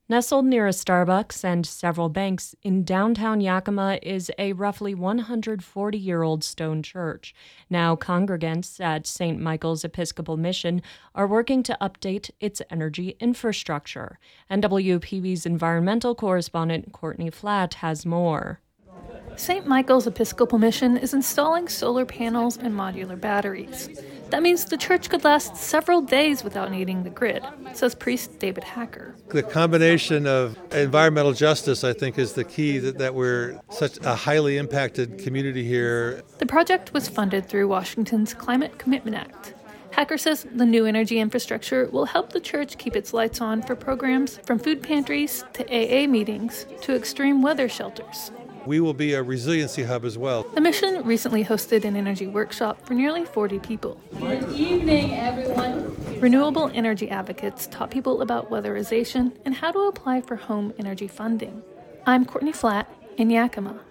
Nestled near a Starbucks and several banks in downtown Yakima is a roughly 140-year-old stone church. Now, congregants at St. Michael's Episcopal Mission are working to update its energy infrastructure. And WPB's environmental correspondent Courtney Flatt has more. St. Michael's Episcopal Mission is installing solar panels and modular batteries. That means the church could last several days without needing the grid, says priest David Hacker. The combination of environmental justice, I think, is the key that we're such a highly impacted community here. The project was funded through Washington's Climate Commitment Act. Hacker says the new energy infrastructure will help the church keep its lights on for programs from food pantries to AA meetings to extreme weather shelters. We will be a resiliency hub as well. The mission recently hosted an energy workshop for nearly 40 people. Good evening, everyone. Renewable energy advocates taught people about weatherization and how to apply for home energy funding. I'm Courtney Flatt in Yakima.